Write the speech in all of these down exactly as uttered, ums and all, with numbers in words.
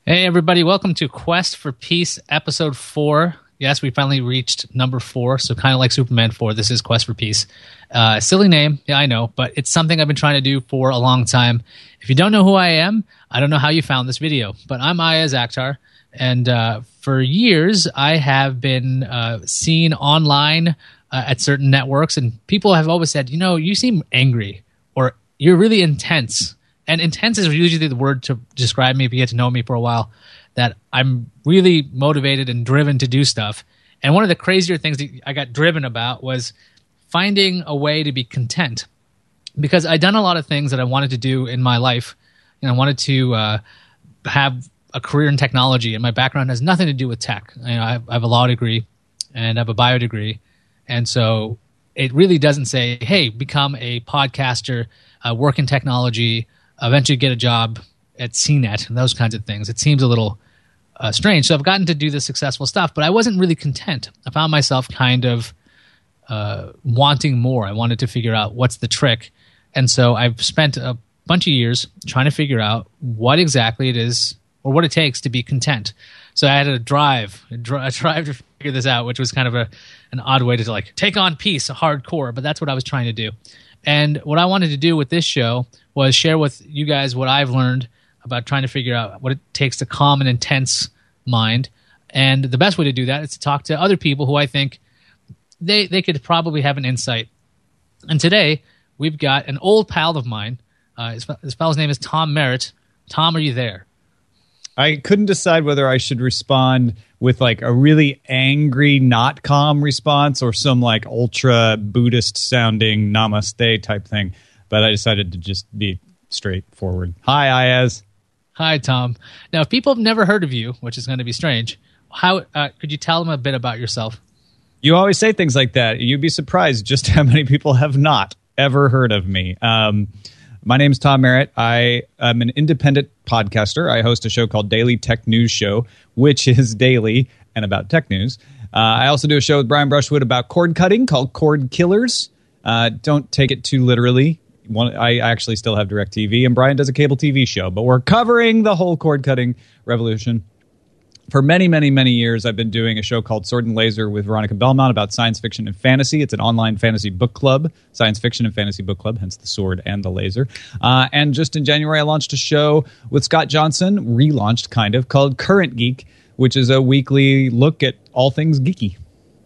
Hey, everybody. Welcome to Quest for Peace, episode four. Yes, we finally reached number four, so kind of like Superman four, this is Quest for Peace. Uh, silly name, yeah, I know, but it's something I've been trying to do for a long time. If you don't know who I am, I don't know how you found this video, but I'm Ayaz Akhtar, and uh, for years I have been uh, seen online uh, at certain networks, and people have always said, you know, you seem angry, or you're really intense. And intense is usually the word to describe me if you get to know me for a while, that I'm really motivated and driven to do stuff. And one of the crazier things that I got driven about was finding a way to be content. Because I'd done a lot of things that I wanted to do in my life. And I wanted to uh, have a career in technology. And my background has nothing to do with tech. You know, I, have, I have a law degree and I have a bio degree. And so it really doesn't say, hey, become a podcaster, uh, work in technology, eventually get a job at C net and those kinds of things. It seems a little uh, strange. So I've gotten to do this successful stuff, but I wasn't really content. I found myself kind of uh, wanting more. I wanted to figure out what's the trick. And so I've spent a bunch of years trying to figure out what exactly it is or what it takes to be content. So I had a drive, a drive to figure this out, which was kind of a an odd way to like take on peace, hardcore, but that's what I was trying to do. And what I wanted to do with this show was share with you guys what I've learned about trying to figure out what it takes to calm an intense mind. And the best way to do that is to talk to other people who I think they they could probably have an insight. And today, we've got an old pal of mine. Uh, his, his pal's name is Tom Merritt. Tom, are you there? I couldn't decide whether I should respond with like a really angry, not calm response or some like ultra Buddhist sounding namaste type thing. But I decided to just be straightforward. Hi, Ayaz. Hi, Tom. Now, if people have never heard of you, which is going to be strange, how uh, could you tell them a bit about yourself? You always say things like that. You'd be surprised just how many people have not ever heard of me. Um, my name is Tom Merritt. I am an independent podcaster. I host a show called Daily Tech News Show, which is daily and about tech news. Uh, I also do a show with Brian Brushwood about cord cutting called Cord Killers. Uh, don't take it too literally. One, I actually still have DirecTV, and Brian does a cable T V show, but we're covering the whole cord-cutting revolution. For many, many, many years, I've been doing a show called Sword and Laser with Veronica Belmont about science fiction and fantasy. It's an online fantasy book club, science fiction and fantasy book club, hence the sword and the laser. Uh, and just in January, I launched a show with Scott Johnson, relaunched kind of, called Current Geek, which is a weekly look at all things geeky.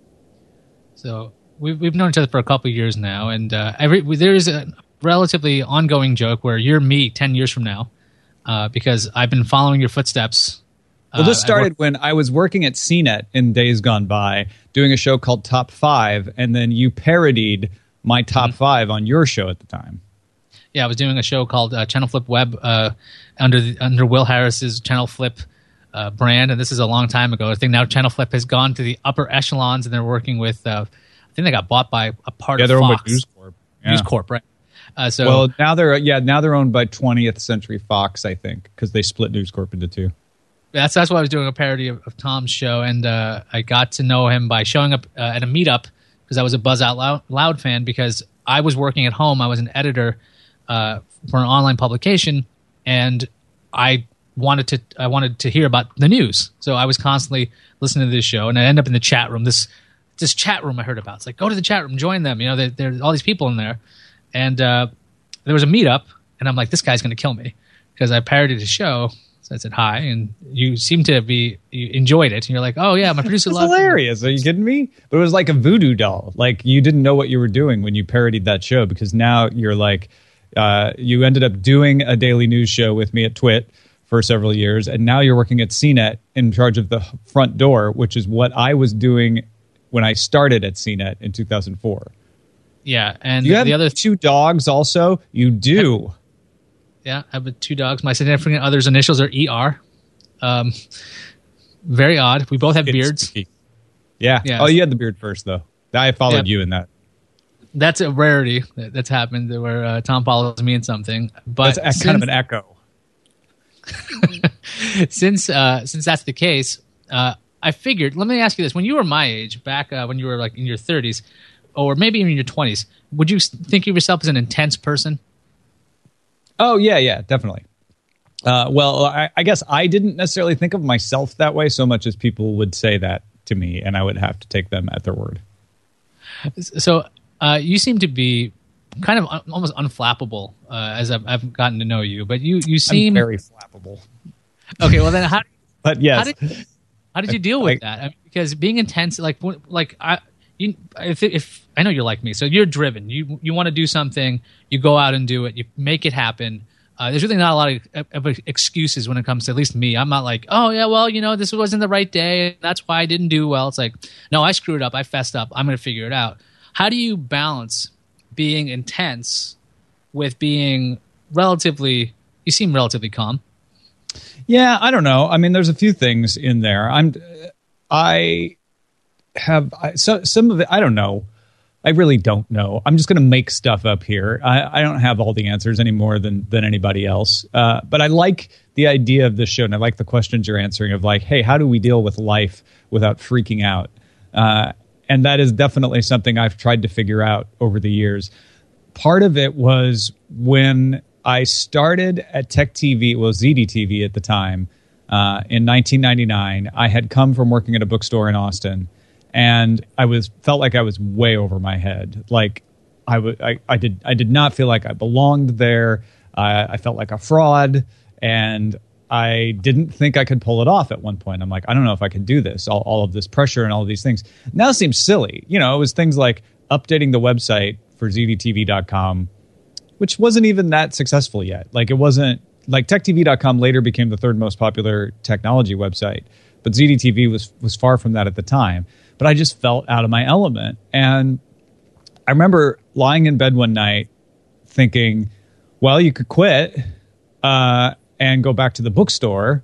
So we've, we've known each other for a couple of years now, and uh, every there's a relatively ongoing joke where you're me ten years from now uh, because I've been following your footsteps. Well, this uh, started worked- when I was working at C net in days gone by, doing a show called Top Five, and then you parodied my Top mm-hmm. Five on your show at the time. Yeah, I was doing a show called uh, Channel Flip Web uh, under the, under Will Harris's Channel Flip uh, brand, and this is a long time ago. I think now Channel Flip has gone to the upper echelons, and they're working with. Uh, I think they got bought by a part yeah, of they're Fox. owned by News Corp. Yeah. News Corp, right? Uh, so well, now they're yeah now they're owned by twentieth Century Fox, I think, because they split News Corp into two. That's that's why I was doing a parody of, of Tom's show, and uh, I got to know him by showing up uh, at a meetup because I was a Buzz Out Loud, Loud fan because I was working at home. I was an editor uh, for an online publication, and I wanted to I wanted to hear about the news. So I was constantly listening to this show, and I end up in the chat room. This this chat room I heard about. It's like, go to the chat room, join them. You know, there, there's all these people in there, and uh, there was a meetup, and I'm like, this guy's going to kill me because I parodied his show. So I said hi, and you seem to be you enjoyed it. And you're like, "Oh yeah, my producer loved it." It's hilarious. Are you kidding me? But it was like a voodoo doll. Like you didn't know what you were doing when you parodied that show because now you're like, uh, you ended up doing a daily news show with me at Twit for several years, and now you're working at C net in charge of the front door, which is what I was doing when I started at C net in two thousand four. Yeah, and you have the other two dogs also. You do. Yeah, I have two dogs. My significant other's initials are E R. Um, very odd. We both have it's beards. Sticky. Yeah. yeah. Oh, you had the beard first, though. I followed yeah. you in that. That's a rarity that, that's happened where uh, Tom follows me in something. But that's since, kind of an echo. since uh, since that's the case, uh, I figured. Let me ask you this: when you were my age, back uh, when you were like in your thirties, or maybe even in your twenties, would you think of yourself as an intense person? Oh, yeah, yeah, definitely. Uh, well, I, I guess I didn't necessarily think of myself that way so much as people would say that to me, and I would have to take them at their word. So uh, you seem to be kind of un- almost unflappable uh, as I've, I've gotten to know you, but you, you seem... I'm very flappable. Okay, well then how... But yes. How did, how did you deal with that? I mean, because being intense, like, like I, you, if, if I know you're like me, so you're driven. You you want to do something, you go out and do it, you make it happen. Uh, there's really not a lot of, of excuses when it comes to at least me. I'm not like, oh yeah, well, you know, this wasn't the right day, that's why I didn't do well. It's like, no, I screwed up, I fessed up, I'm going to figure it out. How do you balance being intense with being relatively? You seem relatively calm. Yeah, I don't know. I mean, there's a few things in there. I'm, I have I, so some of it. I don't know. I really don't know. I'm just going to make stuff up here. I, I don't have all the answers any more than than anybody else. Uh, but I like the idea of this show, and I like the questions you're answering. Of like, hey, how do we deal with life without freaking out? Uh, and that is definitely something I've tried to figure out over the years. Part of it was when I started at Tech T V, well, Z D T V at the time, uh, in nineteen ninety-nine. I had come from working at a bookstore in Austin, and I was felt like I was way over my head. Like I, w- I, I did I did not feel like I belonged there. Uh, I felt like a fraud, and I didn't think I could pull it off at one point. I'm like, I don't know if I can do this. All, all of this pressure and all of these things now seems silly. You know, it was things like updating the website for Z D T V dot com, which wasn't even that successful yet. Like it wasn't like Tech T V dot com later became the third most popular technology website, but Z D T V was was far from that at the time. But I just felt out of my element. And I remember lying in bed one night thinking, well, you could quit uh, and go back to the bookstore,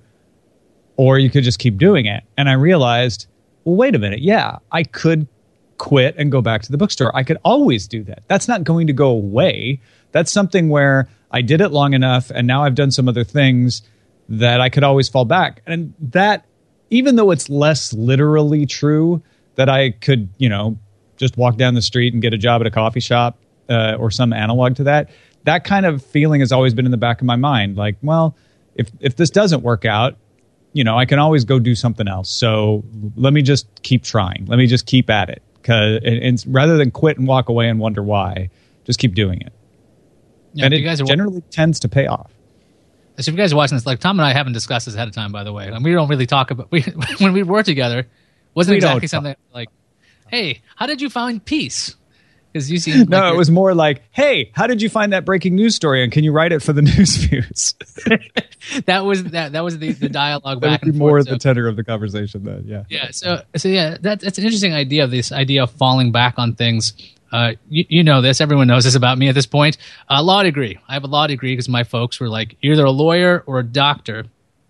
or you could just keep doing it. And I realized, well, wait a minute. Yeah, I could quit and go back to the bookstore. I could always do that. That's not going to go away. That's something where I did it long enough, and now I've done some other things that I could always fall back. And that, even though it's less literally true that I could, you know, just walk down the street and get a job at a coffee shop uh, or some analog to that, that kind of feeling has always been in the back of my mind. Like, well, if if this doesn't work out, you know, I can always go do something else. So let me just keep trying. Let me just keep at it. Cause, and, and rather than quit and walk away and wonder why, just keep doing it. Yeah, and it guys are, generally tends to pay off. So if you guys are watching this, like Tom and I haven't discussed this ahead of time, by the way. And we don't really talk about, we, when we were together, wasn't we exactly something like, hey, how did you find peace? Because you seem no, like it was more like, hey, how did you find that breaking news story, and can you write it for the News Views? that was that that was the, the dialogue that back would be and more forth. the So, tenor of the conversation then, yeah. yeah, so so yeah, that, that's an interesting idea of this idea of falling back on things. Uh, you, you know this, everyone knows this about me at this point. A uh, law degree. I have a law degree because my folks were like, you're either a lawyer or a doctor.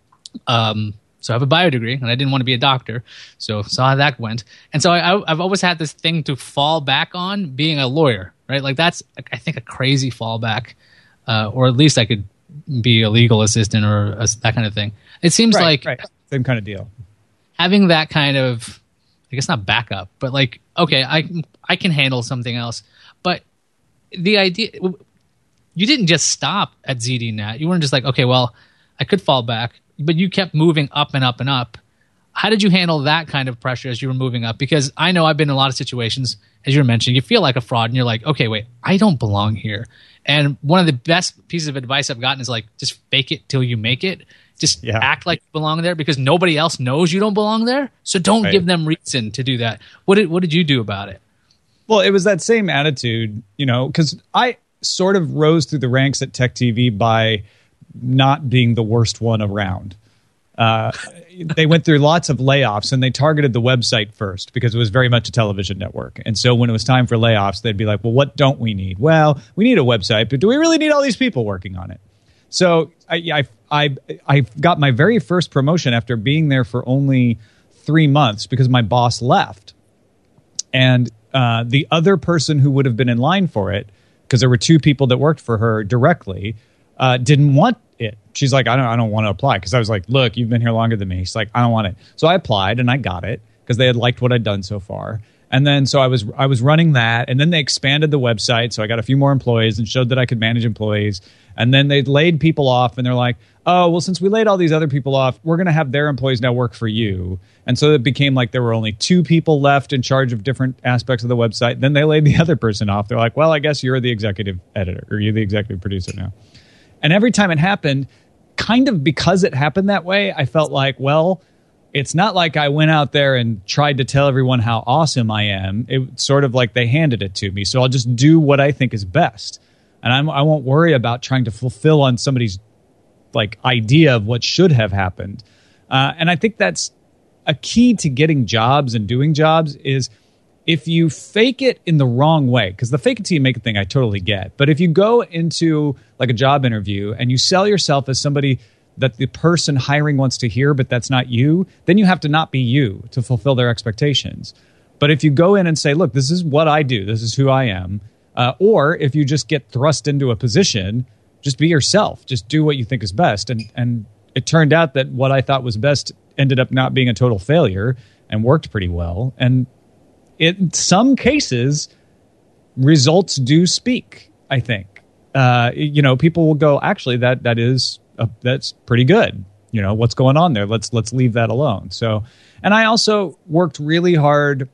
Um, so I have a bio degree, and I didn't want to be a doctor, so saw how that went. And so I, I, I've always had this thing to fall back on being a lawyer, right? Like that's, I think, a crazy fallback, uh, or at least I could be a legal assistant or a, that kind of thing. It seems right, like right. Same kind of deal. Having that kind of, I guess not backup, but like, okay, I I can handle something else. But the idea, you didn't just stop at Z D Net. You weren't just like, okay, well, I could fall back, but you kept moving up and up and up. How did you handle that kind of pressure as you were moving up? Because I know I've been in a lot of situations, as you were mentioning, you feel like a fraud and you're like, okay, wait, I don't belong here. And one of the best pieces of advice I've gotten is like, just fake it till you make it. Just yeah. act like you belong there because nobody else knows you don't belong there. So don't right. give them reason to do that. What did what did you do about it? Well, it was that same attitude, you know, because I sort of rose through the ranks at Tech T V by not being the worst one around. Uh, they went through lots of layoffs, and they targeted the website first because it was very much a television network. And so when it was time for layoffs, they'd be like, well, what don't we need? Well, we need a website, but do we really need all these people working on it? So I, I, I, I got my very first promotion after being there for only three months because my boss left. And uh, the other person who would have been in line for it, because there were two people that worked for her directly, uh, didn't want it. She's like, I don't, I don't want to apply. Because I was like, look, you've been here longer than me. She's like, I don't want it. So I applied and I got it because they had liked what I'd done so far. And then so I was I was running that, and then they expanded the website, so I got a few more employees and showed that I could manage employees. And then they laid people off, and they're like, oh, well, since we laid all these other people off, we're going to have their employees now work for you. And so it became like there were only two people left in charge of different aspects of the website. Then they laid the other person off. They're like, well, I guess you're the executive editor, or you're the executive producer now. And every time it happened, kind of because it happened that way, I felt like, well, it's not like I went out there and tried to tell everyone how awesome I am. It's sort of like they handed it to me. So I'll just do what I think is best. And I'm, I won't worry about trying to fulfill on somebody's like idea of what should have happened. Uh, and I think that's a key to getting jobs and doing jobs is if you fake it in the wrong way, because the fake it till you make it thing I totally get. But if you go into like a job interview and you sell yourself as somebody that the person hiring wants to hear, but that's not you, then you have to not be you to fulfill their expectations. But if you go in and say, look, this is what I do, this is who I am, uh, or if you just get thrust into a position, just be yourself, just do what you think is best. And and it turned out that what I thought was best ended up not being a total failure and worked pretty well. And in some cases, results do speak, I think. Uh, you know, people will go, actually, that that is uh, that's pretty good. You know, what's going on there? Let's let's leave that alone. So, and I also worked really hard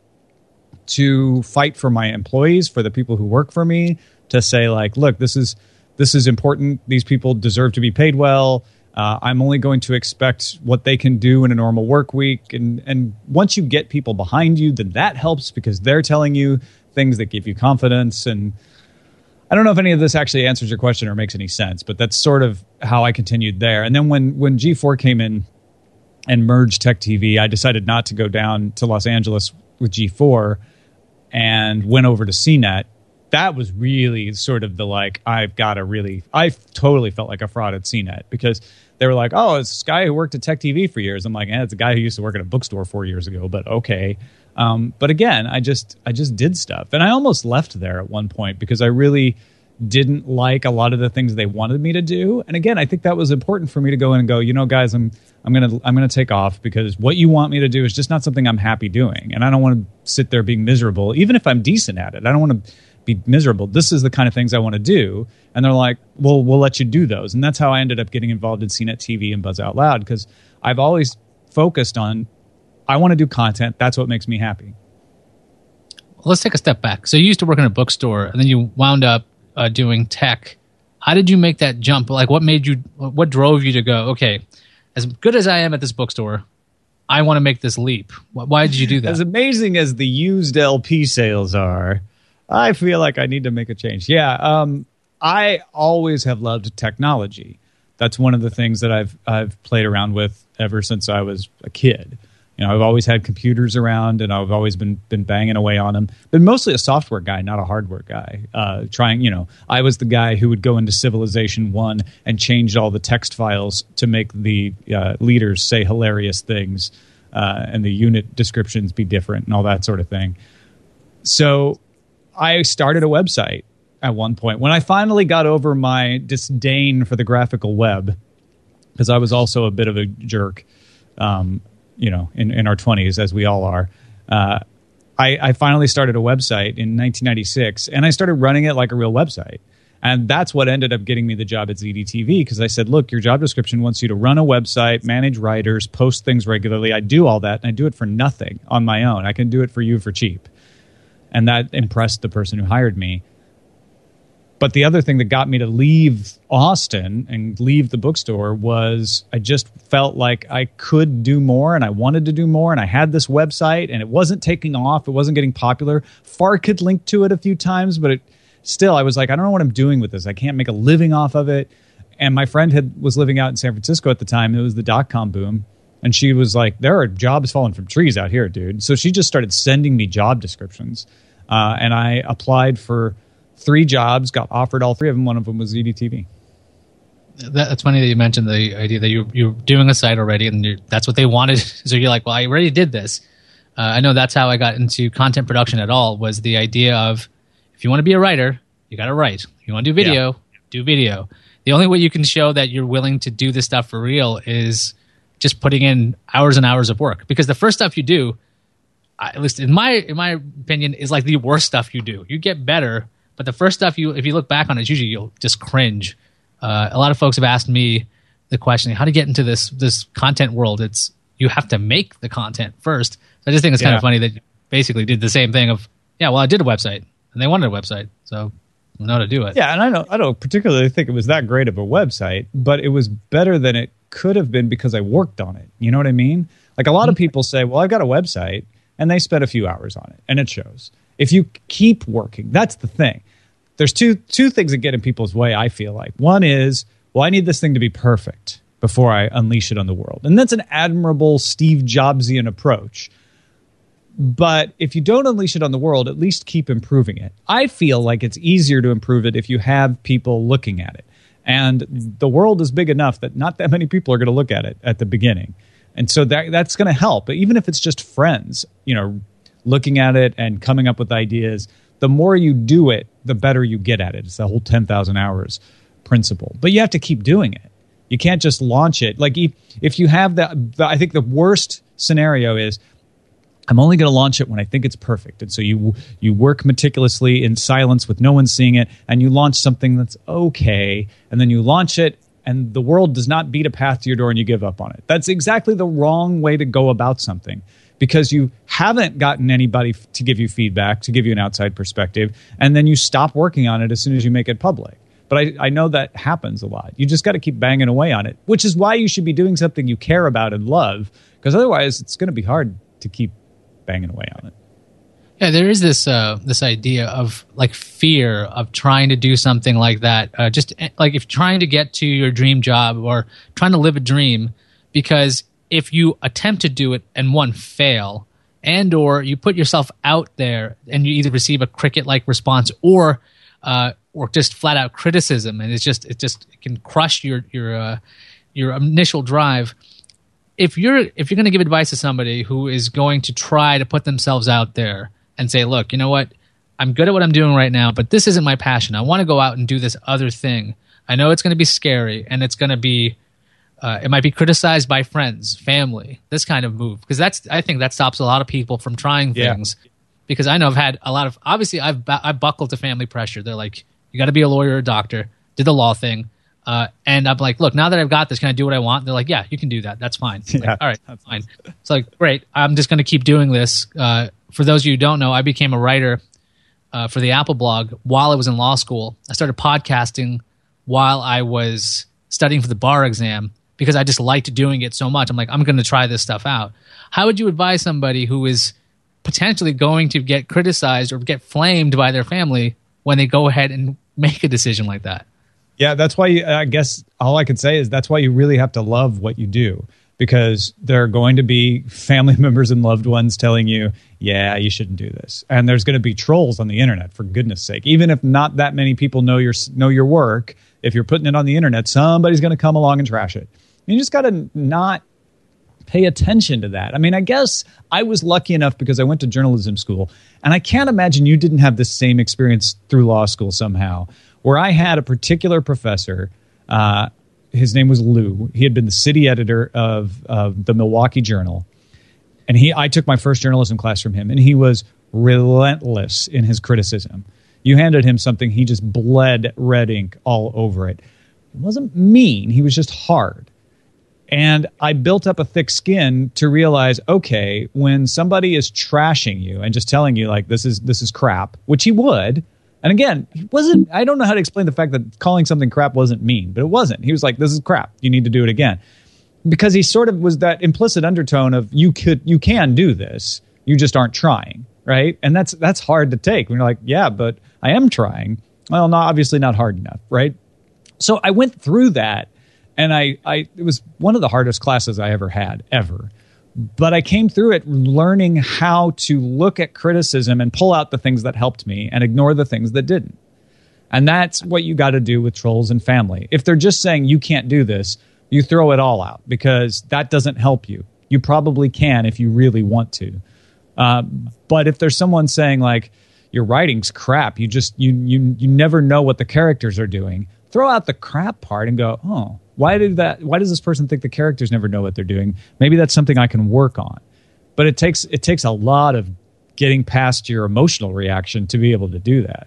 to fight for my employees, for the people who work for me, to say like, look, this is this is important. These people deserve to be paid well. Uh, I'm only going to expect what they can do in a normal work week. And and once you get people behind you, then that helps because they're telling you things that give you confidence. And I don't know if any of this actually answers your question or makes any sense, but that's sort of how I continued there. And then when, when G four came in and merged Tech T V, I decided not to go down to Los Angeles with G four and went over to C net. That was really sort of the like, I've got to really, I totally felt like a fraud at C net because they were like, oh, it's this guy who worked at Tech T V for years. I'm like, eh, it's a guy who used to work at a bookstore four years ago, but okay. Um, but again, I just I just did stuff. And I almost left there at one point because I really didn't like a lot of the things they wanted me to do. And again, I think that was important for me to go in and go, you know, guys, I'm I'm gonna I'm gonna take off because what you want me to do is just not something I'm happy doing. And I don't want to sit there being miserable, even if I'm decent at it. I don't want to be miserable. This is the kind of things I want to do. And they're like, well, we'll let you do those. And that's how I ended up getting involved in C net T V and Buzz Out Loud because I've always focused on I want to do content. That's what makes me happy. Well, let's take a step back. So you used to work in a bookstore, and then you wound up uh, doing tech. How did you make that jump? Like, what made you? What drove you to go? Okay, as good as I am at this bookstore, I want to make this leap. Why did you do that? As amazing as the used L P sales are, I feel like I need to make a change. Yeah, um, I always have loved technology. That's one of the things that I've I've played around with ever since I was a kid. You know, I've always had computers around, and I've always been been banging away on them. But mostly a software guy, not a hardware guy. Uh, trying, you know, I was the guy who would go into Civilization One and change all the text files to make the uh, leaders say hilarious things, uh, and the unit descriptions be different, and all that sort of thing. So I started a website at one point when I finally got over my disdain for the graphical web, because I was also a bit of a jerk. Um, you know, in, in our twenties, as we all are, uh, I, I finally started a website in nineteen ninety-six, and I started running it like a real website. And that's what ended up getting me the job at Z D T V, because I said, look, your job description wants you to run a website, manage writers, post things regularly. I do all that, and I do it for nothing on my own. I can do it for you for cheap. And that impressed the person who hired me. But the other thing that got me to leave Austin and leave the bookstore was I just felt like I could do more, and I wanted to do more, and I had this website, and it wasn't taking off. It wasn't getting popular. Fark had linked to it a few times, but it, still, I was like, I don't know what I'm doing with this. I can't make a living off of it. And my friend had was living out in San Francisco at the time. It was the dot-com boom. And she was like, there are jobs falling from trees out here, dude. So she just started sending me job descriptions. Uh, and I applied for three jobs, got offered all three of them. One of them was Z D T V. That's funny that you mentioned the idea that you're, you're doing a site already, and you're, that's what they wanted. So you're like, well, I already did this. Uh, I know that's how I got into content production at all, was the idea of, if you want to be a writer, you got to write. If you want to do video, yeah. do video. The only way you can show that you're willing to do this stuff for real is just putting in hours and hours of work. Because the first stuff you do, at least in my in my opinion, is like the worst stuff you do. You get better, but the first stuff you, if you look back on it, usually you'll just cringe. Uh, a lot of folks have asked me the question, how to get into this this content world. It's you have to make the content first. So I just think it's kind Yeah. of funny that you basically did the same thing of, yeah, well, I did a website, and they wanted a website, so I know how to do it. Yeah, and I don't, I don't particularly think it was that great of a website, but it was better than it could have been because I worked on it. You know what I mean? Like a lot of people say, well, I've got a website, and they spent a few hours on it, and it shows. If you keep working, that's the thing. There's two two things that get in people's way, I feel like. One is, well, I need this thing to be perfect before I unleash it on the world. And that's an admirable Steve Jobsian approach. But if you don't unleash it on the world, at least keep improving it. I feel like it's easier to improve it if you have people looking at it. And the world is big enough that not that many people are going to look at it at the beginning. And so that that's going to help. But even if it's just friends, you know, looking at it and coming up with ideas, the more you do it, the better you get at it. It's the whole ten thousand hours principle. But you have to keep doing it. You can't just launch it. Like if, if you have that, I think the worst scenario is, I'm only going to launch it when I think it's perfect. And so you you work meticulously in silence with no one seeing it, and you launch something that's okay, and then you launch it, and the world does not beat a path to your door and you give up on it. That's exactly the wrong way to go about something, because you haven't gotten anybody f- to give you feedback, to give you an outside perspective, and then you stop working on it as soon as you make it public. But I, I know that happens a lot. You just got to keep banging away on it, which is why you should be doing something you care about and love, because otherwise it's going to be hard to keep banging away on it. Yeah, there is this uh, this idea of like fear of trying to do something like that. Uh, just like if trying to get to your dream job or trying to live a dream, because if you attempt to do it and one fail, and or you put yourself out there and you either receive a cricket-like response or uh, or just flat out criticism, and it's just it just it can crush your your uh, your initial drive. If you're if you're going to give advice to somebody who is going to try to put themselves out there and say, look, you know what, I'm good at what I'm doing right now, but this isn't my passion. I want to go out and do this other thing. I know it's going to be scary, and it's going to be uh, it might be criticized by friends, family, this kind of move, because that's I think that stops a lot of people from trying Yeah. things. Because I know I've had a lot of obviously I've bu- I've buckled to family pressure. They're like, you got to be a lawyer or a doctor. Did the law thing. Uh, and I'm like, look, now that I've got this, can I do what I want? They're like, yeah, you can do that. That's fine. I'm Yeah. like, all right, that's fine. It's like, great. I'm just going to keep doing this. Uh, for those of you who don't know, I became a writer uh, for the Apple blog while I was in law school. I started podcasting while I was studying for the bar exam because I just liked doing it so much. I'm like, I'm going to try this stuff out. How would you advise somebody who is potentially going to get criticized or get flamed by their family when they go ahead and make a decision like that? Yeah, that's why you, I guess all I could say is that's why you really have to love what you do, because there are going to be family members and loved ones telling you, yeah, you shouldn't do this. And there's going to be trolls on the internet, for goodness sake. Even if not that many people know your know your work, if you're putting it on the internet, somebody's going to come along and trash it. You just got to not pay attention to that. I mean, I guess I was lucky enough because I went to journalism school, and I can't imagine you didn't have this same experience through law school somehow, where I had a particular professor, uh, his name was Lou. He had been the city editor of, of the Milwaukee Journal. And he, I took my first journalism class from him, and he was relentless in his criticism. You handed him something, he just bled red ink all over it. He wasn't mean, he was just hard. And I built up a thick skin to realize, okay, when somebody is trashing you and just telling you like this is this is crap, which he would. And again, he wasn't, I don't know how to explain the fact that calling something crap wasn't mean, but it wasn't. He was like, this is crap. You need to do it again. Because he sort of was that implicit undertone of you could, you can do this. You just aren't trying, right? And that's, that's hard to take. When you're like, yeah, but I am trying. Well, not obviously not hard enough, right? So I went through that, and I, I, it was one of the hardest classes I ever had, ever. But I came through it learning how to look at criticism and pull out the things that helped me and ignore the things that didn't. And that's what you got to do with trolls and family. If they're just saying you can't do this, you throw it all out, because that doesn't help you. You probably can if you really want to. Uh, but if there's someone saying like, your writing's crap, you just you you you never know what the characters are doing, throw out the crap part and go, oh, Why did that? Why does this person think the characters never know what they're doing? Maybe that's something I can work on. but it takes it takes a lot of getting past your emotional reaction to be able to do that.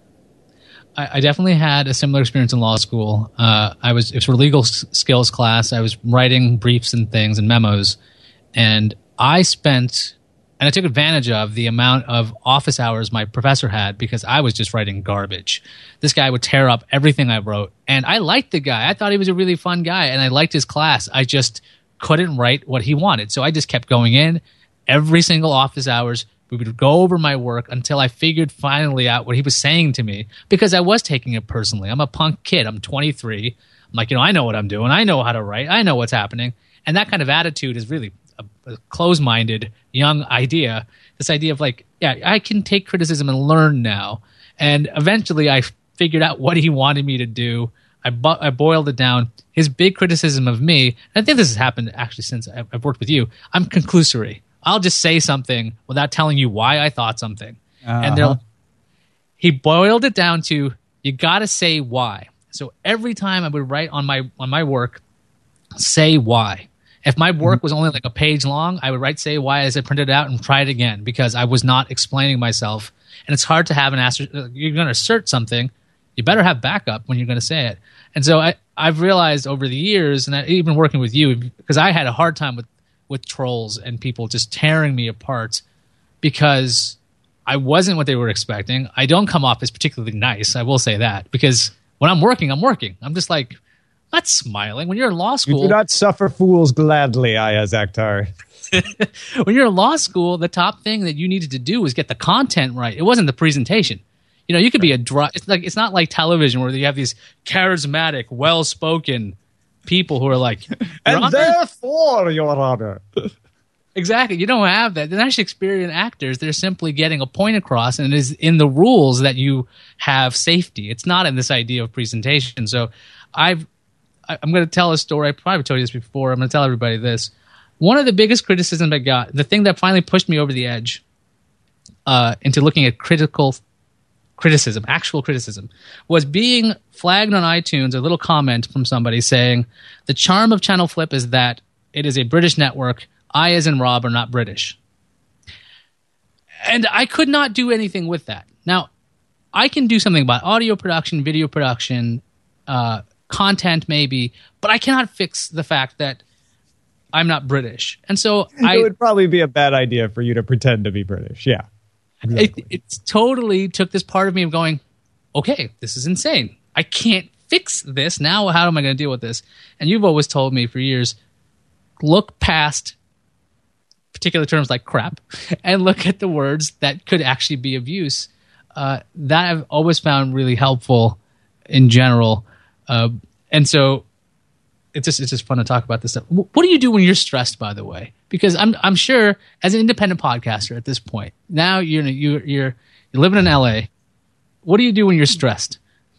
I, I definitely had a similar experience in law school. Uh, I was it was for legal s- skills class. I was writing briefs and things and memos, and I spent and I took advantage of the amount of office hours my professor had because I was just writing garbage. This guy would tear up everything I wrote, and I liked the guy. I thought he was a really fun guy, and I liked his class. I just couldn't write what he wanted, so I just kept going in every single office hours. We would go over my work until I figured finally out what he was saying to me because I was taking it personally. I'm a punk kid. I'm twenty-three. I'm like, you know, I know what I'm doing. I know how to write. I know what's happening. And that kind of attitude is really a, a close-minded young idea. This idea of like, yeah, I can take criticism and learn now. And eventually I figured out what he wanted me to do. I, bu- I boiled it down. His big criticism of me, and I think this has happened actually since I've, I've worked with you, I'm conclusory. I'll just say something without telling you why I thought something. Uh-huh. And they're, he boiled it down to, you got to say why. So every time I would write on my on my work, say why. If my work was only like a page long, I would write say why as I printed it out and try it again because I was not explaining myself. And it's hard to have an answer. You're going to assert something. You better have backup when you're going to say it. And so I, I've realized over the years, and I, even working with you, because I had a hard time with with trolls and people just tearing me apart because I wasn't what they were expecting. I don't come off as particularly nice. I will say that because when I'm working, I'm working. I'm just like, not smiling. When you're in law school. You do not suffer fools gladly, Ayaz Akhtar. When you're in law school, the top thing that you needed to do was get the content right. It wasn't the presentation. You know, you could be a dry, it's like, it's not like television where you have these charismatic, well-spoken people who are like, and Honor? Therefore, Your Honor. Exactly. You don't have that. They're not Shakespearean actors. They're simply getting a point across, and it is in the rules that you have safety. It's not in this idea of presentation. So I've, I'm going to tell a story. I probably told you this before. I'm going to tell everybody this. One of the biggest criticisms I got, the thing that finally pushed me over the edge uh, into looking at critical criticism, actual criticism, was being flagged on iTunes, a little comment from somebody saying, the charm of Channel Flip is that it is a British network. I, as in Rob, are not British. And I could not do anything with that. Now, I can do something about audio production, video production, uh, content maybe, but I cannot fix the fact that I'm not British. And so I... It would probably be a bad idea for you to pretend to be British, yeah. Exactly. It, it totally took this part of me of going, okay, this is insane. I can't fix this. Now how am I going to deal with this? And you've always told me for years, look past particular terms like crap and look at the words that could actually be of use. Uh, that I've always found really helpful in general. Uh, and so it's just it's just fun to talk about this stuff. What do you do when you're stressed, by the way? Because I'm I'm sure as an independent podcaster at this point, now you're you're you're, you're living in L A. What do you do when you're stressed?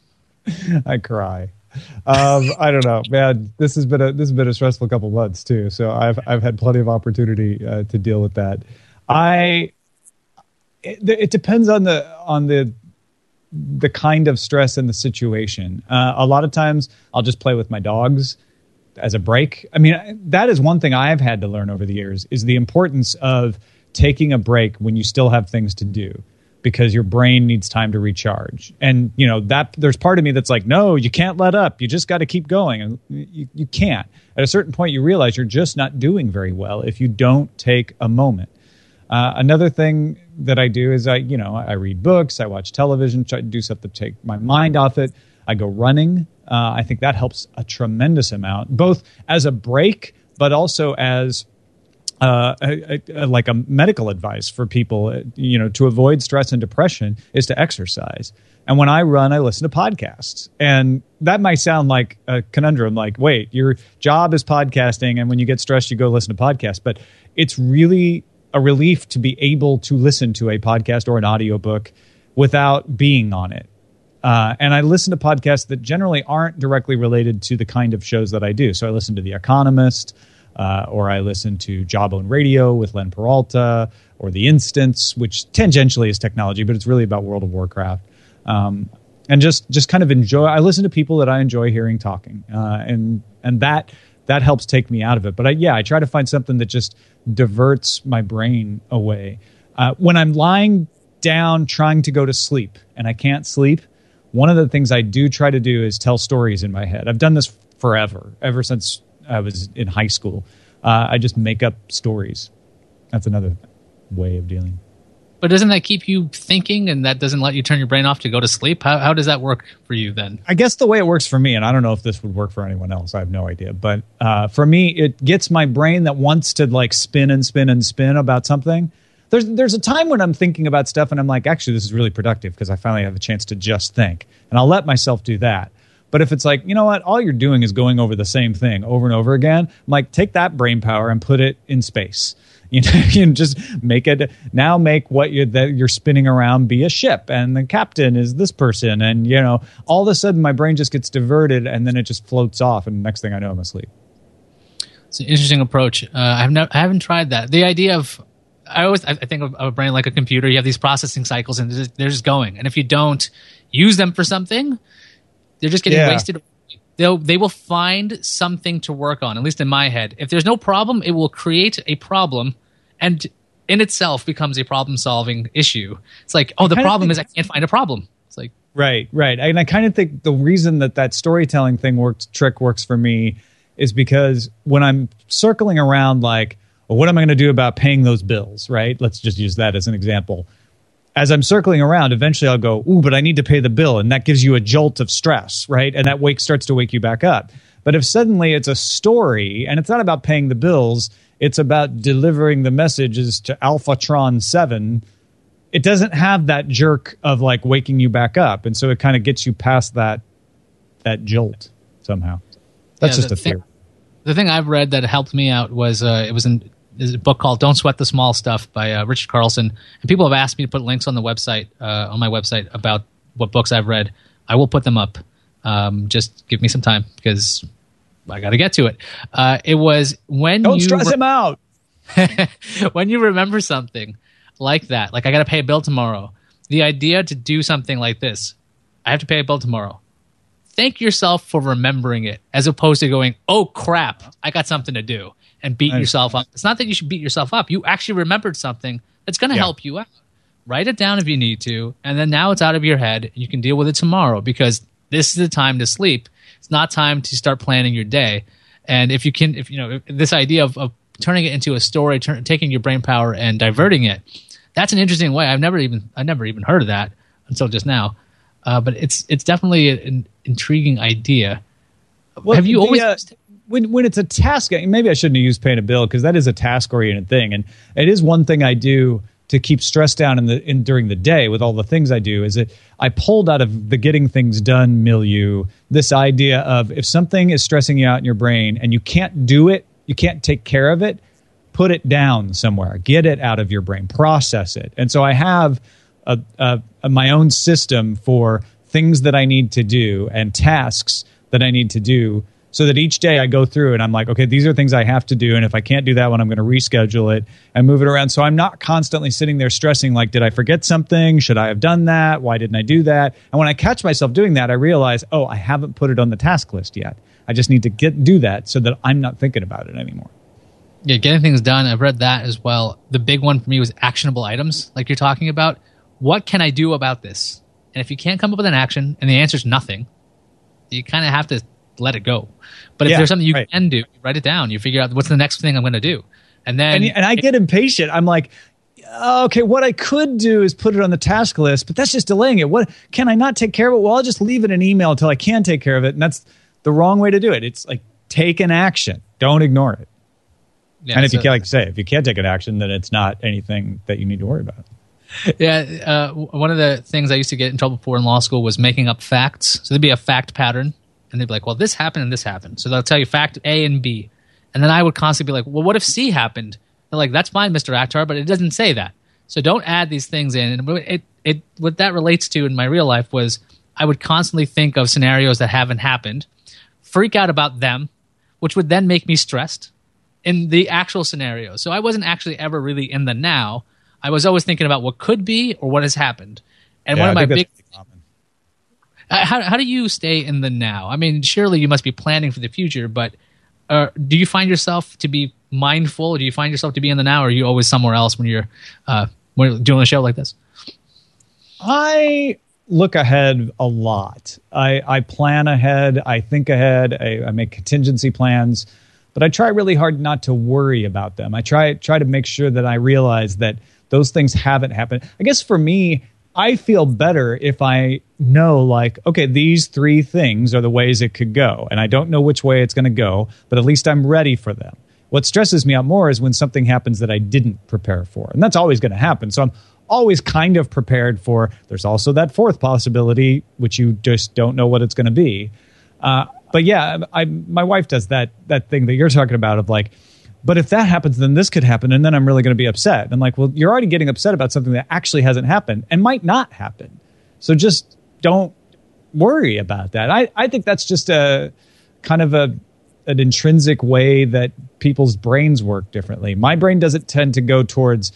I cry. Um, I don't know, man. This has been a this has been a stressful couple months too. So I've I've had plenty of opportunity uh, to deal with that. I it, it depends on the on the the kind of stress and the situation. Uh, a lot of times I'll just play with my dogs as a break. I mean, that is one thing I've had to learn over the years is the importance of taking a break when you still have things to do, because your brain needs time to recharge. And, you know, that there's part of me that's like, no, you can't let up. You just got to keep going. And you, you can't. At a certain point, you realize you're just not doing very well if you don't take a moment. Uh, another thing that I do is I, you know, I read books, I watch television, try to do stuff to take my mind off it. I go running. Uh, I think that helps a tremendous amount, both as a break, but also as uh, a, a, like a medical advice for people, you know, to avoid stress and depression is to exercise. And when I run, I listen to podcasts. And that might sound like a conundrum, like, wait, your job is podcasting, and when you get stressed, you go listen to podcasts. But it's really a relief to be able to listen to a podcast or an audiobook without being on it. Uh, and I listen to podcasts that generally aren't directly related to the kind of shows that I do. So I listen to The Economist, uh, or I listen to Jawbone Radio with Len Peralta, or The Instance, which tangentially is technology, but it's really about World of Warcraft. Um, and just just kind of enjoy. I listen to people that I enjoy hearing talking, uh, and and that that helps take me out of it. But I, yeah, I try to find something that just diverts my brain away. Uh, when I'm lying down trying to go to sleep and I can't sleep, one of the things I do try to do is tell stories in my head. I've done this forever, ever since I was in high school. Uh, I just make up stories. That's another way of dealing. But doesn't that keep you thinking, and that doesn't let you turn your brain off to go to sleep? How how does that work for you then? I guess the way it works for me, and I don't know if this would work for anyone else, I have no idea. But uh, for me, it gets my brain that wants to like spin and spin and spin about something. There's there's a time when I'm thinking about stuff and I'm like, actually, this is really productive because I finally have a chance to just think. And I'll let myself do that. But if it's like, you know what, all you're doing is going over the same thing over and over again, I'm like, take that brain power and put it in space. You know, you can just make it now. Make what you're that you're spinning around be a ship, and the captain is this person, and you know, all of a sudden my brain just gets diverted, and then it just floats off, and the next thing I know, I'm asleep. It's an interesting approach. Uh, I've never, I haven't tried that. The idea of I always I think of a brain like a computer. You have these processing cycles, and they're just, they're just going. And if you don't use them for something, they're just getting yeah. wasted. They'll, they will find something to work on, at least in my head. If there's no problem, it will create a problem and in itself becomes a problem-solving issue. It's like, oh, the problem is I can't find a problem. It's like Right, right. And I kind of think the reason that that storytelling thing works, trick works for me is because when I'm circling around like, well, what am I going to do about paying those bills, right? Let's just use that as an example. As I'm circling around, eventually I'll go, ooh, but I need to pay the bill. And that gives you a jolt of stress, right? And that wake starts to wake you back up. But if suddenly it's a story, and it's not about paying the bills, it's about delivering the messages to Alphatron seven, it doesn't have that jerk of like waking you back up. And so it kind of gets you past that that jolt somehow. That's yeah, just a thing, theory. The thing I've read that helped me out was uh, it was in is a book called Don't Sweat the Small Stuff by uh, Richard Carlson. And people have asked me to put links on the website, uh, on my website about what books I've read. I will put them up. Um, just give me some time because I got to get to it. Uh, it was when Don't you stress re- him out. when you remember something like that, like I got to pay a bill tomorrow, the idea to do something like this, I have to pay a bill tomorrow. Thank yourself for remembering it as opposed to going, oh crap, I got something to do and beat yourself up. It's not that you should beat yourself up. You actually remembered something that's going to yeah. help you out. Write it down if you need to. And then now it's out of your head and you can deal with it tomorrow because this is the time to sleep. It's not time to start planning your day. And if you can, if you know, this idea of, of turning it into a story, turn, taking your brain power and diverting it, that's an interesting way. I've never even, I never even heard of that until just now. Uh, but it's it's definitely an intriguing idea. Well, have you the, always uh, when when it's a task? Maybe I shouldn't have used paying a bill because that is a task oriented thing, and it is one thing I do to keep stress down in the in during the day with all the things I do. Is that I pulled out of the getting things done milieu this idea of if something is stressing you out in your brain and you can't do it, you can't take care of it, put it down somewhere, get it out of your brain, process it, and so I have. A, a, a, my own system for things that I need to do and tasks that I need to do so that each day I go through and I'm like, okay, these are things I have to do. And if I can't do that one, I'm going to reschedule it and move it around. So I'm not constantly sitting there stressing like, did I forget something? Should I have done that? Why didn't I do that? And when I catch myself doing that, I realize, oh, I haven't put it on the task list yet. I just need to get do that so that I'm not thinking about it anymore. Yeah, getting things done. I've read that as well. The big one for me was actionable items like you're talking about. What can I do about this? And if you can't come up with an action and the answer is nothing, you kind of have to let it go. But if yeah, there's something you right. can do, you write it down. You figure out what's the next thing I'm going to do. And then... And, and I get impatient. I'm like, okay, what I could do is put it on the task list, but that's just delaying it. What can I not take care of it? Well, I'll just leave it in email until I can take care of it. And that's the wrong way to do it. It's like, take an action. Don't ignore it. Yeah, and if so, you can't, like you say, if you can't take an action, then it's not anything that you need to worry about. Yeah, uh, one of the things I used to get in trouble for in law school was making up facts. So there'd be a fact pattern, and they'd be like, well, this happened and this happened. So they'll tell you fact A and B. And then I would constantly be like, well, what if C happened? They're like, that's fine, Mister Akhtar, but it doesn't say that. So don't add these things in. And it, it, what that relates to in my real life was I would constantly think of scenarios that haven't happened, freak out about them, which would then make me stressed in the actual scenario. So I wasn't actually ever really in the now. I was always thinking about what could be or what has happened. And yeah, one of I my big uh, how how do you stay in the now? I mean, surely you must be planning for the future, but uh, do you find yourself to be mindful? Do you find yourself to be in the now, or are you always somewhere else when you're uh, when you're doing a show like this? I look ahead a lot. I, I plan ahead. I think ahead. I, I make contingency plans, but I try really hard not to worry about them. I try try to make sure that I realize that those things haven't happened. I guess for me, I feel better if I know, like, okay, these three things are the ways it could go, and I don't know which way it's going to go, but at least I'm ready for them. What stresses me out more is when something happens that I didn't prepare for, and that's always going to happen. So I'm always kind of prepared for, there's also that fourth possibility, which you just don't know what it's going to be. Uh, but yeah, I, my wife does that that thing that you're talking about of like, but if that happens, then this could happen, and then I'm really going to be upset. And I'm like, well, you're already getting upset about something that actually hasn't happened and might not happen. So just don't worry about that. I, I think that's just a kind of a an intrinsic way that people's brains work differently. My brain doesn't tend to go towards,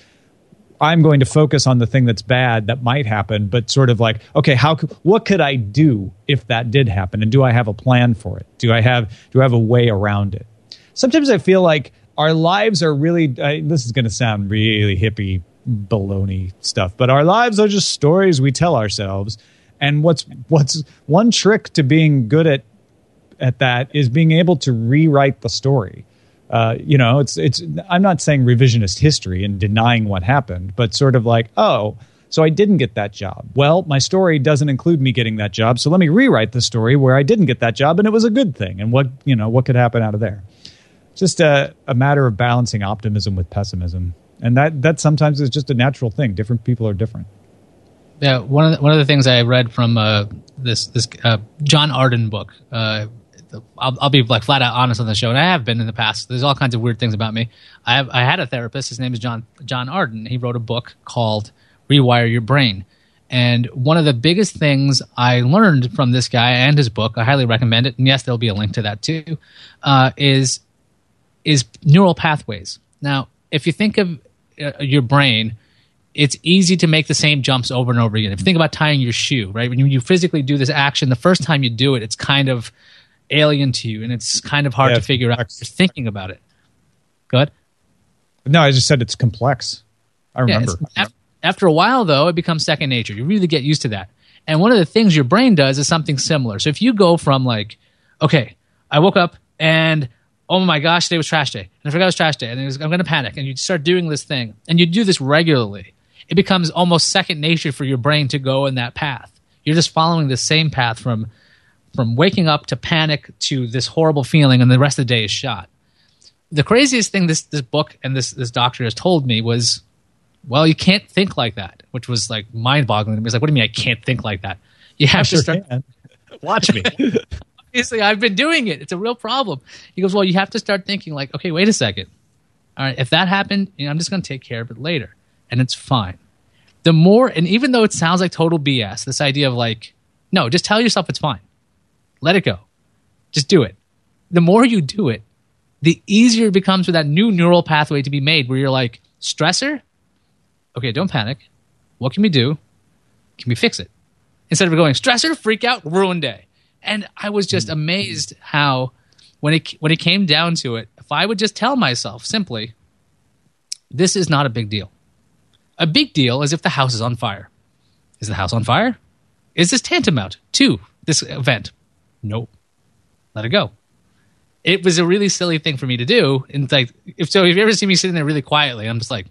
I'm going to focus on the thing that's bad that might happen, but sort of like, okay, how what could I do if that did happen, and do I have a plan for it? Do I have do I have a way around it? Sometimes I feel like our lives are really, I, this is going to sound really hippie baloney stuff, but our lives are just stories we tell ourselves. And what's what's one trick to being good at at that is being able to rewrite the story. Uh, you know, it's it's. I'm not saying revisionist history and denying what happened, but sort of like, oh, so I didn't get that job. Well, my story doesn't include me getting that job, so let me rewrite the story where I didn't get that job and it was a good thing. And what you know, what could happen out of there? Just a, a matter of balancing optimism with pessimism, and that that sometimes is just a natural thing. Different people are different. Yeah, one of the, one of the things I read from uh, this this uh, John Arden book. Uh, I'll, I'll be like flat out honest on the show, and I have been in the past. There's all kinds of weird things about me. I have I had a therapist. His name is John John Arden. He wrote a book called Rewire Your Brain, and one of the biggest things I learned from this guy and his book, I highly recommend it. And yes, there'll be a link to that too. Uh, is is neural pathways. Now, if you think of uh, your brain, it's easy to make the same jumps over and over again. If you think about tying your shoe, right? When you, you physically do this action, the first time you do it, it's kind of alien to you, and it's kind of hard yeah, to figure complex. out. You're thinking about it. Go ahead. No, I just said it's complex. I remember. Yeah, after, after a while, though, it becomes second nature. You really get used to that. And one of the things your brain does is something similar. So if you go from like, okay, I woke up and oh my gosh, today was trash day, and I forgot it was trash day, and it was, I'm going to panic, and you start doing this thing, and you do this regularly, it becomes almost second nature for your brain to go in that path. You're just following the same path from from waking up to panic to this horrible feeling, and the rest of the day is shot. The craziest thing this this book and this this doctor has told me was, well, you can't think like that, which was like mind-boggling to me. It's like, what do you mean I can't think like that? You have to start. Watch me. Obviously, I've been doing it. It's a real problem. He goes, well, you have to start thinking like, okay, wait a second. All right, if that happened, you know, I'm just going to take care of it later, and it's fine. The more, and even though it sounds like total B S, this idea of like, no, just tell yourself it's fine. Let it go. Just do it. The more you do it, the easier it becomes for that new neural pathway to be made where you're like, stressor? Okay, don't panic. What can we do? Can we fix it? Instead of going, stressor, freak out, ruin day. And I was just amazed how, when it when it came down to it, if I would just tell myself simply, this is not a big deal. A big deal is if the house is on fire. Is the house on fire? Is this tantamount to this event? Nope. Let it go. It was a really silly thing for me to do. And like, if so, if you ever see me sitting there really quietly, I'm just like,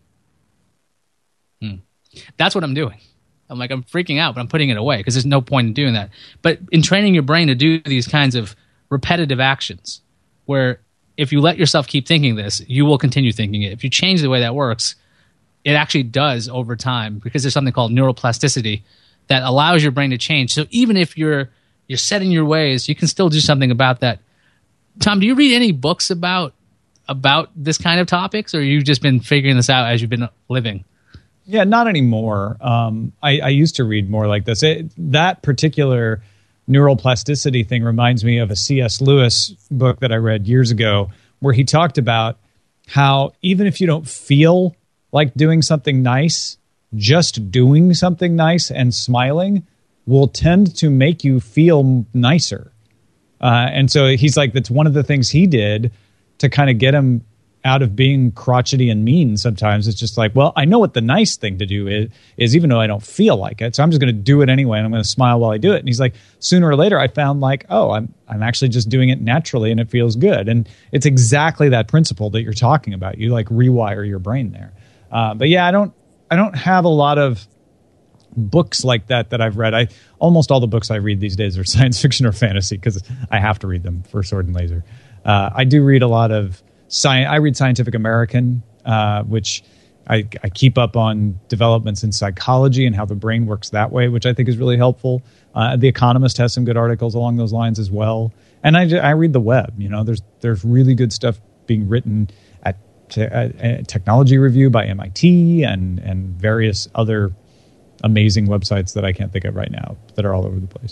hmm. That's what I'm doing. I'm like, I'm freaking out, but I'm putting it away because there's no point in doing that. But in training your brain to do these kinds of repetitive actions, where if you let yourself keep thinking this, you will continue thinking it. If you change the way that works, it actually does over time, because there's something called neuroplasticity that allows your brain to change. So even if you're you're set in your ways, you can still do something about that. Tom, do you read any books about about this kind of topics, or you've just been figuring this out as you've been living? Yeah, not anymore. Um, I, I used to read more like this. It, that particular neuroplasticity thing reminds me of a C S Lewis book that I read years ago, where he talked about how even if you don't feel like doing something nice, just doing something nice and smiling will tend to make you feel nicer. Uh, and so he's like, that's one of the things he did to kind of get him out of being crotchety and mean sometimes. It's just like, well, I know what the nice thing to do is, is even though I don't feel like it. So I'm just going to do it anyway, and I'm going to smile while I do it. And he's like, sooner or later, I found like, oh, I'm I'm actually just doing it naturally, and it feels good. And it's exactly that principle that you're talking about. You like rewire your brain there. Uh, but yeah, I don't I don't have a lot of books like that that I've read. I almost all the books I read these days are science fiction or fantasy because I have to read them for Sword and Laser. Uh, I do read a lot of science. I read Scientific American, uh, which I, I keep up on developments in psychology and how the brain works that way, which I think is really helpful. Uh, the Economist has some good articles along those lines as well. And I, I read the web. You know, there's there's really good stuff being written at, te- at Technology Review by M I T and and various other amazing websites that I can't think of right now that are all over the place.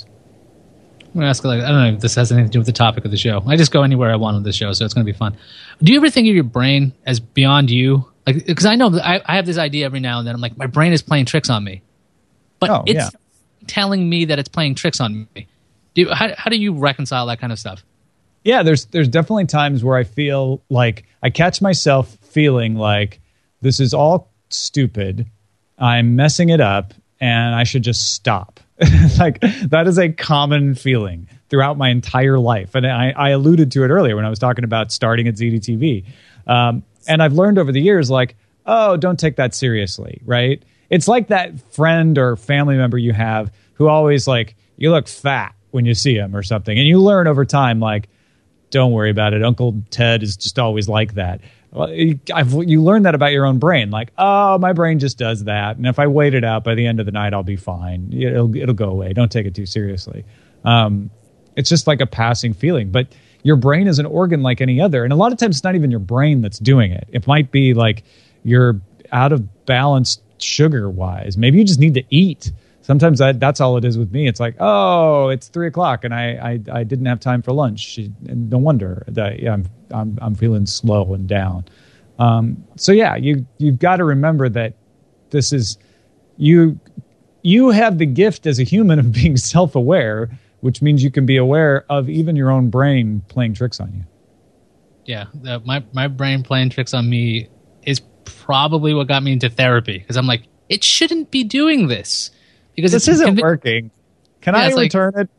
I'm going to ask, like, I don't know if this has anything to do with the topic of the show. I just go anywhere I want on this show, so it's going to be fun. Do you ever think of your brain as beyond you? Like, because I know that I, I have this idea every now and then. I'm like, my brain is playing tricks on me, but oh, it's yeah. telling me that it's playing tricks on me. Do you, how, how do you reconcile that kind of stuff? Yeah, there's there's definitely times where I feel like I catch myself feeling like this is all stupid. I'm messing it up, and I should just stop. Like, that is a common feeling throughout my entire life. And I, I alluded to it earlier when I was talking about starting at Z D T V. Um, and I've learned over the years, like, oh, don't take that seriously, right? It's like that friend or family member you have who always, like, you look fat when you see him or something. And you learn over time, like, don't worry about it. Uncle Ted is just always like that. Well, I've, you learn that about your own brain. Like, oh, my brain just does that. And if I wait it out, by the end of the night, I'll be fine. It'll, it'll go away. Don't take it too seriously. Um, it's just like a passing feeling. But your brain is an organ like any other. And a lot of times it's not even your brain that's doing it. It might be like you're out of balance sugar-wise. Maybe you just need to eat. Sometimes that, that's all it is with me. It's like, oh, it's three o'clock and I, I, I didn't have time for lunch. And no wonder that yeah, I'm, I'm, I'm feeling slow and down. Um, so yeah, you, you've got to remember that this is, you, you have the gift as a human of being self-aware, which means you can be aware of even your own brain playing tricks on you. Yeah. The, my, my brain playing tricks on me is probably what got me into therapy. Cause I'm like, it shouldn't be doing this. Because this it's, isn't conv- working. Can yeah, I like, return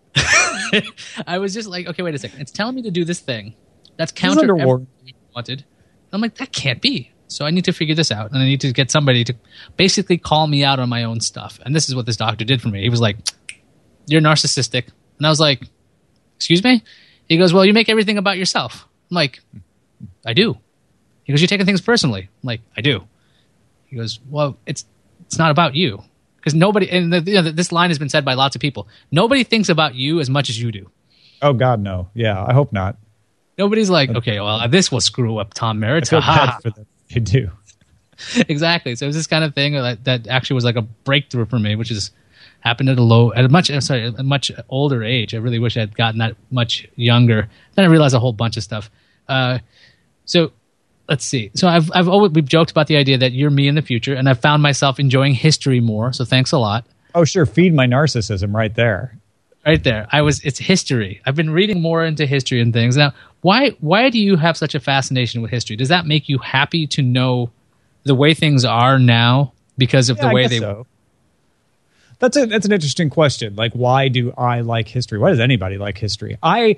it? I was just like, okay, wait a second. It's telling me to do this thing. That's counter to everything I wanted. I'm like, that can't be. So I need to figure this out. And I need to get somebody to basically call me out on my own stuff. And this is what this doctor did for me. He was like, you're narcissistic. And I was like, excuse me? He goes, well, you make everything about yourself. I'm like, I do. He goes, you're taking things personally. I'm like, I do. He goes, well, it's it's not about you. Because nobody, and the, you know, this line has been said by lots of people, nobody thinks about you as much as you do. Oh, God, no. Yeah, I hope not. Nobody's like, okay, well, this will screw up Tom Merritt. I feel bad for them. They do. Exactly. So it was this kind of thing that, that actually was like a breakthrough for me, which is happened at a low, at a much, sorry, a much older age. I really wish I had gotten that much younger. Then I realized a whole bunch of stuff. Uh, so let's see. So I've, I've always, we've joked about the idea that you're me in the future, and I've found myself enjoying history more. So thanks a lot. Oh, sure. Feed my narcissism right there. Right there. I was, it's history. I've been reading more into history and things. Now, why, why do you have such a fascination with history? Does that make you happy to know the way things are now because of yeah, the way I guess they so. That's a, that's an interesting question. Like, why do I like history? Why does anybody like history? I,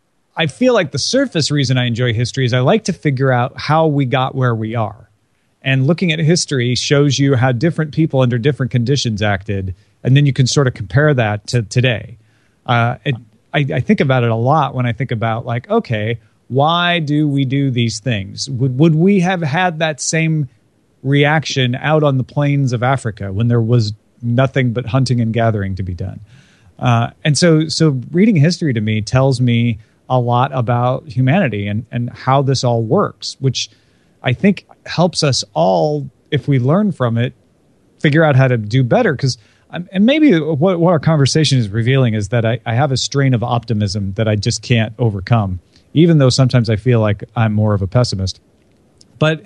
I feel like the surface reason I enjoy history is I like to figure out how we got where we are. And looking at history shows you how different people under different conditions acted, and then you can sort of compare that to today. Uh, it, I, I think about it a lot when I think about, like, okay, why do we do these things? Would, would we have had that same reaction out on the plains of Africa when there was nothing but hunting and gathering to be done? Uh, and so, so reading history to me tells me a lot about humanity and, and how this all works, which I think helps us all, if we learn from it, figure out how to do better. Because, and maybe what, what our conversation is revealing is that I, I have a strain of optimism that I just can't overcome, even though sometimes I feel like I'm more of a pessimist. But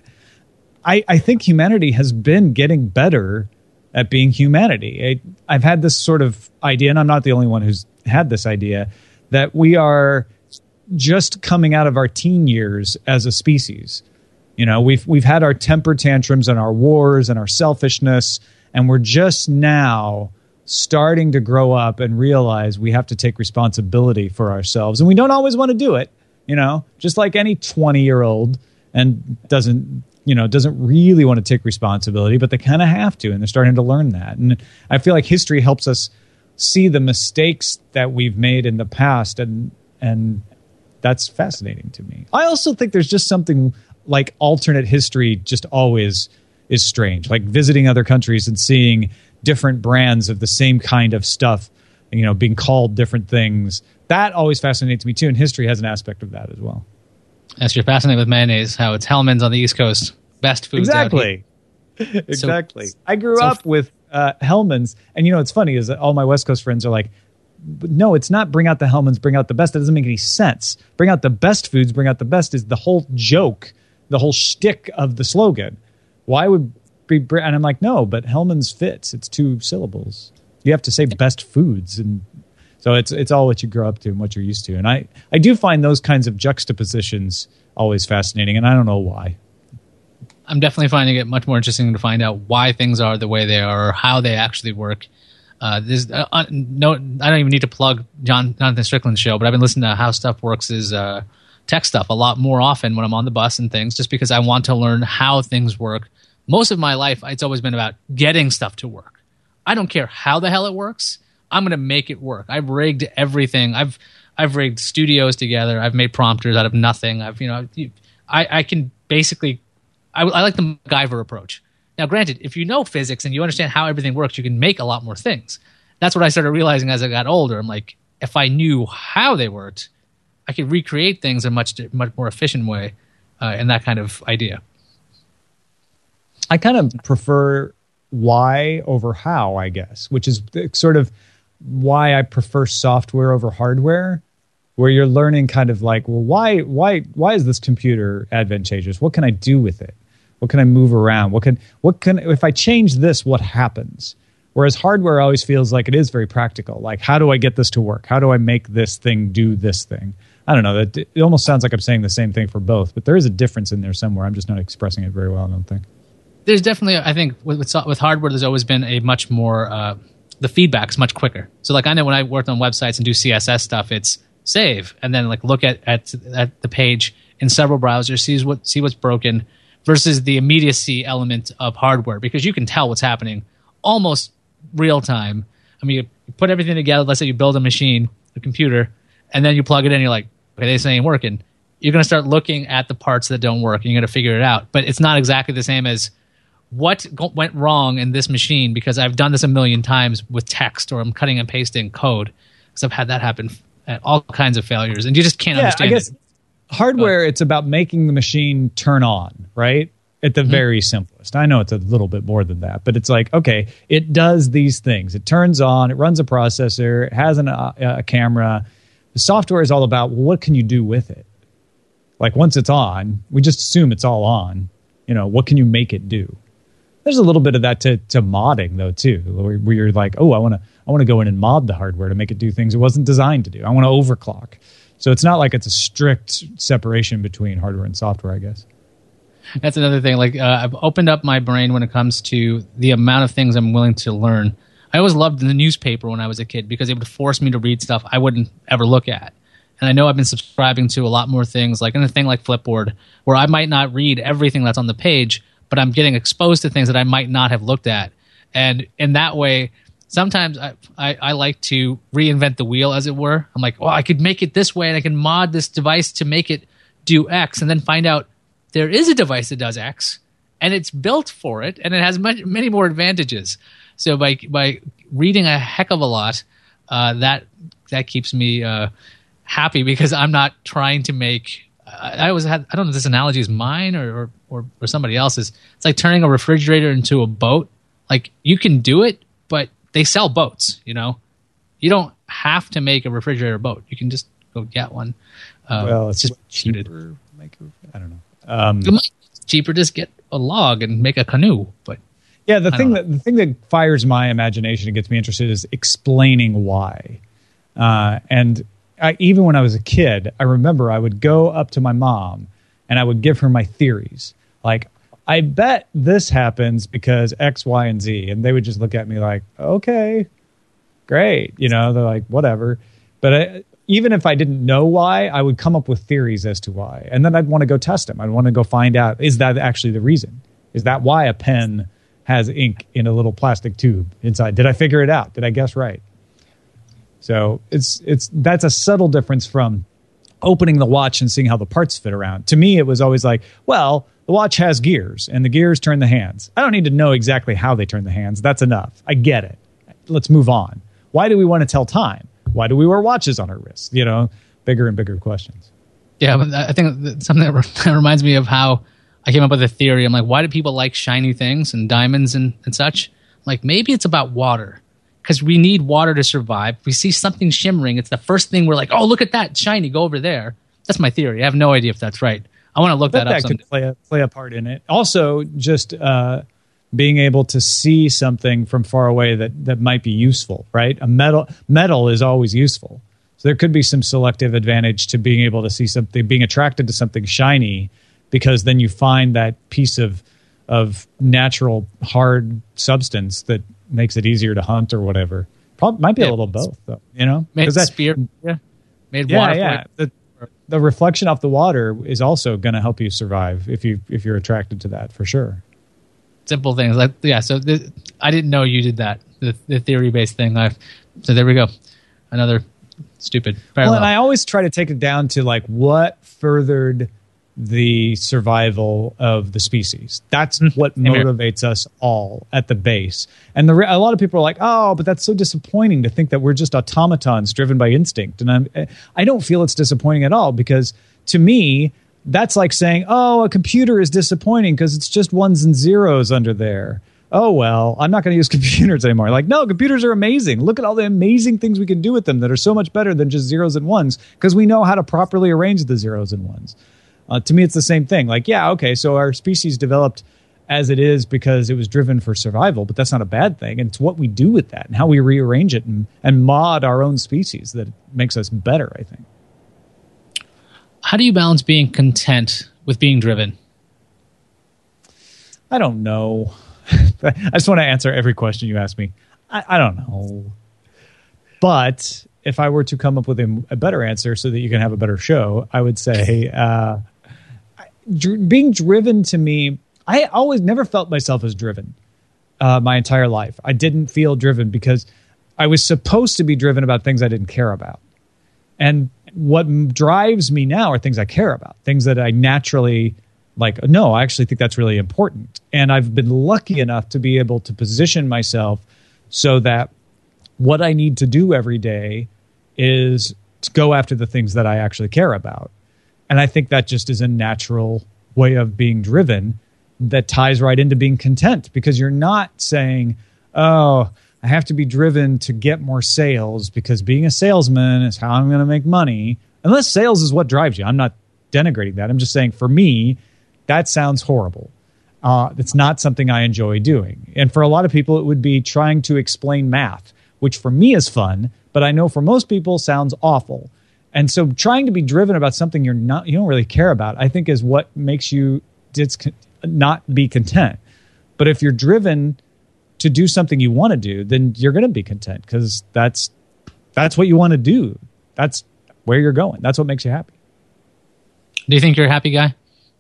I, I think humanity has been getting better at being humanity. I, I've had this sort of idea, and I'm not the only one who's had this idea, that we are just coming out of our teen years as a species. You know, we've we've had our temper tantrums and our wars and our selfishness, and we're just now starting to grow up and realize we have to take responsibility for ourselves. And we don't always want to do it, you know, just like any twenty-year-old and doesn't, you know, doesn't really want to take responsibility, but they kind of have to, and they're starting to learn that. And I feel like history helps us see the mistakes that we've made in the past, and and that's fascinating to me. I also think there's just something like alternate history just always is strange, like visiting other countries and seeing different brands of the same kind of stuff, you know, being called different things. That always fascinates me too, and history has an aspect of that as well. Yes, you're fascinated with mayonnaise, how it's Hellmann's on the East Coast. Best foods exactly. out here. Exactly. So, I grew so up with uh, Hellmann's, and you know what's funny is that all my West Coast friends are like, no, it's not bring out the Hellmann's, bring out the best. That doesn't make any sense. Bring out the best foods, bring out the best is the whole joke, the whole shtick of the slogan. Why would be, and I'm like, no, but Hellmann's fits. It's two syllables. You have to say best foods, and so it's it's all what you grow up to and what you're used to. And I, I do find those kinds of juxtapositions always fascinating, and I don't know why. I'm definitely finding it much more interesting to find out why things are the way they are, or how they actually work. Uh, this, uh, no, I don't even need to plug John Jonathan Strickland's show, but I've been listening to How Stuff Works' uh, tech stuff a lot more often when I'm on the bus and things, just because I want to learn how things work. Most of my life, it's always been about getting stuff to work. I don't care how the hell it works. I'm going to make it work. I've rigged everything. I've I've rigged studios together. I've made prompters out of nothing. I've you know I, I can basically I, I like the MacGyver approach. Now, granted, if you know physics and you understand how everything works, you can make a lot more things. That's what I started realizing as I got older. I'm like, if I knew how they worked, I could recreate things in a much much more efficient way, uh, and that kind of idea. I kind of prefer why over how, I guess, which is sort of why I prefer software over hardware, where you're learning kind of like, well, why, why, why is this computer advantageous? What can I do with it? What can I move around? What can, what can, if I change this, what happens? Whereas hardware always feels like it is very practical. Like, how do I get this to work? How do I make this thing do this thing? I don't know. It, it almost sounds like I'm saying the same thing for both, but there is a difference in there somewhere. I'm just not expressing it very well, I don't think. There's definitely, I think, with, with, with hardware, there's always been a much more, uh, the feedback's much quicker. So, like, I know when I worked on websites and do C S S stuff, it's save, and then, like, look at, at, at the page in several browsers, see, what, see what's broken, versus the immediacy element of hardware, because you can tell what's happening almost real time. I mean, you put everything together, let's say you build a machine, a computer, and then you plug it in, you're like, okay, this ain't working. You're going to start looking at the parts that don't work, and you're going to figure it out. But it's not exactly the same as what went wrong in this machine, because I've done this a million times with text, or I'm cutting and pasting code, because I've had that happen at all kinds of failures, and you just can't yeah, understand I guess it. Hardware, but it's about making the machine turn on, right? At the mm-hmm. very simplest. I know it's a little bit more than that, but it's like, okay, it does these things. It turns on, it runs a processor, it has an, uh, a camera. The software is all about, well, what can you do with it? Like, once it's on, we just assume it's all on. You know, what can you make it do? There's a little bit of that to, to modding, though, too, where, where you're like, oh, I want to I want to go in and mod the hardware to make it do things it wasn't designed to do. I want to overclock. So it's not like it's a strict separation between hardware and software, I guess. That's another thing. Like, uh, I've opened up my brain when it comes to the amount of things I'm willing to learn. I always loved the newspaper when I was a kid, because it would force me to read stuff I wouldn't ever look at. And I know I've been subscribing to a lot more things, like in a thing like Flipboard, where I might not read everything that's on the page, but I'm getting exposed to things that I might not have looked at. And in that way, sometimes I, I, I like to reinvent the wheel, as it were. I'm like, well, I could make it this way, and I can mod this device to make it do X, and then find out there is a device that does X, and it's built for it, and it has much, many more advantages. So by by reading a heck of a lot, uh, that that keeps me uh, happy, because I'm not trying to make. I, I always had. I don't know if this analogy is mine or, or or or somebody else's. It's like turning a refrigerator into a boat. Like, you can do it, but they sell boats. You know, you don't have to make a refrigerator boat. You can just go get one. Uh, well, it's just cheaper. Make a, I don't know. Um, it's cheaper just get a log and make a canoe. But yeah, the thing that the thing that fires my imagination and gets me interested is explaining why. Uh, and I, even when I was a kid, I remember I would go up to my mom and I would give her my theories. Like, I bet this happens because X, Y, and Z. And they would just look at me like, okay, great. You know, they're like, whatever. But I, even if I didn't know why, I would come up with theories as to why. And then I'd want to go test them. I'd want to go find out, is that actually the reason? Is that why a pen has ink in a little plastic tube inside? Did I figure it out? Did I guess right? So it's it's that's a subtle difference from opening the watch and seeing how the parts fit around. To me, it was always like, well, the watch has gears, and the gears turn the hands. I don't need to know exactly how they turn the hands. That's enough. I get it. Let's move on. Why do we want to tell time? Why do we wear watches on our wrists? You know, bigger and bigger questions. Yeah, but I think something that, re- that reminds me of how I came up with a theory. I'm like, why do people like shiny things and diamonds and, and such? I'm like, maybe it's about water. Because we need water to survive. If we see something shimmering, it's the first thing we're like, oh, look at that, shiny, go over there. That's my theory. I have no idea if that's right. I want to look that up. That someday. Could play a, play a part in it. Also, just uh, being able to see something from far away that, that might be useful, right? A metal metal is always useful. So there could be some selective advantage to being able to see something, being attracted to something shiny, because then you find that piece of of natural hard substance that makes it easier to hunt or whatever. Probably might be yeah, a little both, though. You know, made that, spear, yeah, made yeah, water. Yeah, the, the reflection off the water is also going to help you survive if you if you're attracted to that, for sure. Simple things like yeah. So th- I didn't know you did that. The, the theory based thing. I've, so there we go. Another stupid parallel. Well, and I always try to take it down to like what furthered the survival of the species. That's what motivates us all at the base. And the, a lot of people are like, oh, but that's so disappointing to think that we're just automatons driven by instinct. And I'm, I don't feel it's disappointing at all, because to me, that's like saying, oh, a computer is disappointing because it's just ones and zeros under there. Oh, well, I'm not going to use computers anymore. Like, no, computers are amazing. Look at all the amazing things we can do with them that are so much better than just zeros and ones, because we know how to properly arrange the zeros and ones. Uh, to me, it's the same thing. Like, yeah, okay, so our species developed as it is because it was driven for survival, but that's not a bad thing. And it's what we do with that and how we rearrange it and, and mod our own species that makes us better, I think. How do you balance being content with being driven? I don't know. I just want to answer every question you ask me. I, I don't know. But if I were to come up with a, a better answer so that you can have a better show, I would say uh, dr- being driven to me, I always never felt myself as driven uh, my entire life. I didn't feel driven because I was supposed to be driven about things I didn't care about. And what m- drives me now are things I care about, things that I naturally like, no, I actually think that's really important. And I've been lucky enough to be able to position myself so that what I need to do every day is to go after the things that I actually care about. And I think that just is a natural way of being driven that ties right into being content, because you're not saying, oh, I have to be driven to get more sales because being a salesman is how I'm going to make money. Unless sales is what drives you. I'm not denigrating that. I'm just saying, for me, that sounds horrible. Uh, it's not something I enjoy doing. And for a lot of people, it would be trying to explain math, which for me is fun, but I know for most people sounds awful. And so trying to be driven about something you're not, you don't really care about, I think is what makes you dis- not be content. But if you're driven to do something you want to do, then you're going to be content, because that's that's what you want to do. That's where you're going. That's what makes you happy. Do you think you're a happy guy?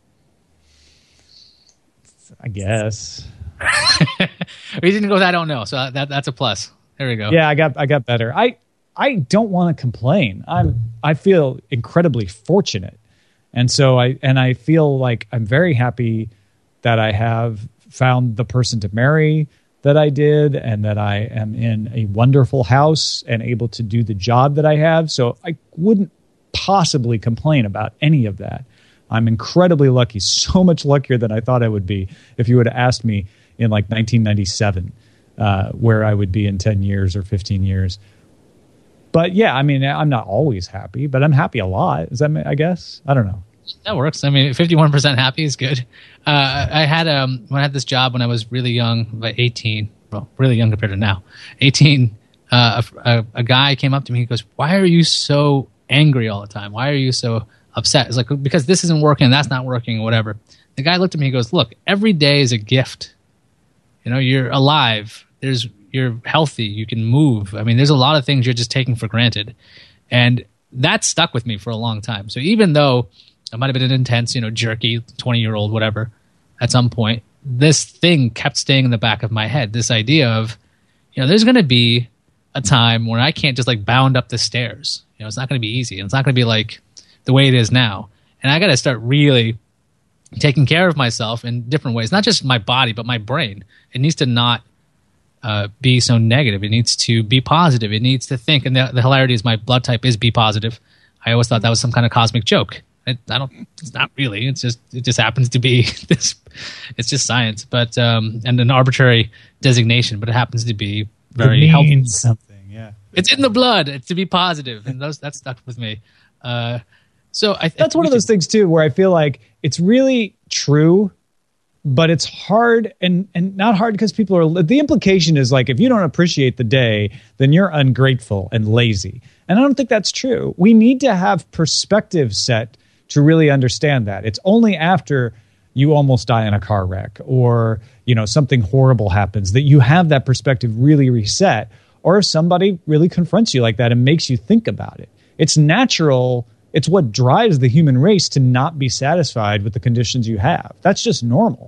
I guess. We didn't go with I don't know, so that that's a plus. There we go. Yeah, I got I got better. I I don't want to complain. I'm I feel incredibly fortunate. And so I and I feel like I'm very happy that I have found the person to marry that I did, and that I am in a wonderful house and able to do the job that I have. So I wouldn't possibly complain about any of that. I'm incredibly lucky, so much luckier than I thought I would be if you would have asked me in like nineteen ninety-seven uh, where I would be in ten years or fifteen years. But yeah, I mean, I'm not always happy, but I'm happy a lot. Is that, I guess? I don't know. That works. I mean, fifty-one percent happy is good. Uh, I had um when I had this job when I was really young, about eighteen. Well, really young compared to now. eighteen. Uh, a, a, a guy came up to me. He goes, "Why are you so angry all the time? Why are you so upset?" It's like, because this isn't working, that's not working, whatever. The guy looked at me, he goes, "Look, every day is a gift. You know, you're alive. There's you're healthy. You can move. I mean, there's a lot of things you're just taking for granted." And that stuck with me for a long time. So even though I might have been an intense, you know, jerky twenty-year-old, whatever, at some point, this thing kept staying in the back of my head. This idea of, you know, there's going to be a time where I can't just like bound up the stairs. You know, it's not going to be easy. And it's not going to be like the way it is now. And I got to start really taking care of myself in different ways, not just my body, but my brain. It needs to not uh, be so negative. It needs to be positive. It needs to think. And the, the hilarity is my blood type is B positive. I always thought that was some kind of cosmic joke. It, I don't. It's not really. It's just. It just happens to be this. It's just science, but um, and an arbitrary designation. But it happens to be very helpful. Something, yeah. It's in the blood. It's to be positive, and those that stuck with me. Uh, so I, that's I one of those things too, where I feel like it's really true, but it's hard and and not hard because people are. The implication is like if you don't appreciate the day, then you're ungrateful and lazy, and I don't think that's true. We need to have perspective set to really understand that. It's only after you almost die in a car wreck or, you know, something horrible happens that you have that perspective really reset, or if somebody really confronts you like that and makes you think about it. It's natural. It's what drives the human race to not be satisfied with the conditions you have. That's just normal.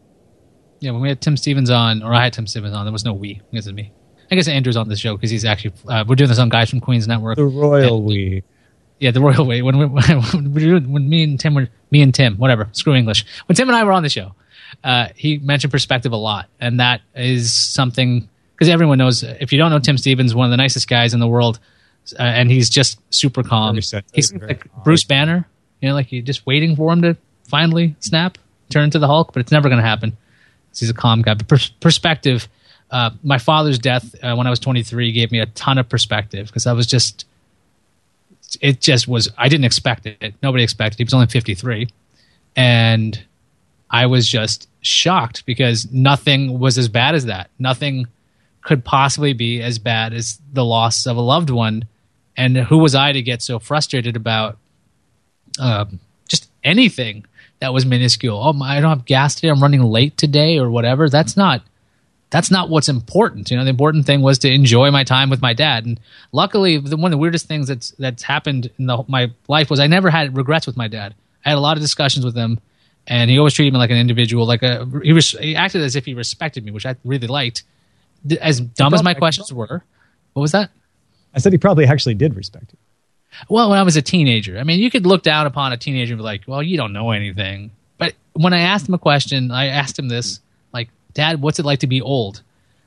Yeah, when we had Tim Stevens on, or I had Tim Stevens on, there was no we. I guess it's me. I guess Andrew's on the show because he's actually, uh, we're doing this on Guys from Queens Network. The royal and, we. Yeah, the royal way. When, we, when, when me and Tim were, me and Tim, whatever, screw English. When Tim and I were on the show, uh, he mentioned perspective a lot. And that is something, because everyone knows, if you don't know Tim Stevens, one of the nicest guys in the world, uh, and he's just super calm. He's like calm. Bruce Banner, you know, like you're just waiting for him to finally snap, turn into the Hulk, but it's never going to happen. He's a calm guy. But pers- perspective, uh, my father's death uh, when I was twenty-three gave me a ton of perspective because I was just, it just was, I didn't expect it. Nobody expected it. He was only fifty-three. And I was just shocked because nothing was as bad as that. Nothing could possibly be as bad as the loss of a loved one. And who was I to get so frustrated about uh, just anything that was minuscule? Oh, my, I don't have gas today. I'm running late today or whatever. That's not That's not what's important. You know, the important thing was to enjoy my time with my dad. And luckily, the, one of the weirdest things that's that's happened in the, my life was I never had regrets with my dad. I had a lot of discussions with him, and he always treated me like an individual. Like a he, was, he acted as if he respected me, which I really liked. As dumb as my questions were, what was that? I said he probably actually did respect you. Well, when I was a teenager, I mean, you could look down upon a teenager and be like, "Well, you don't know anything." But when I asked him a question, I asked him this, like, "Dad, what's it like to be old?"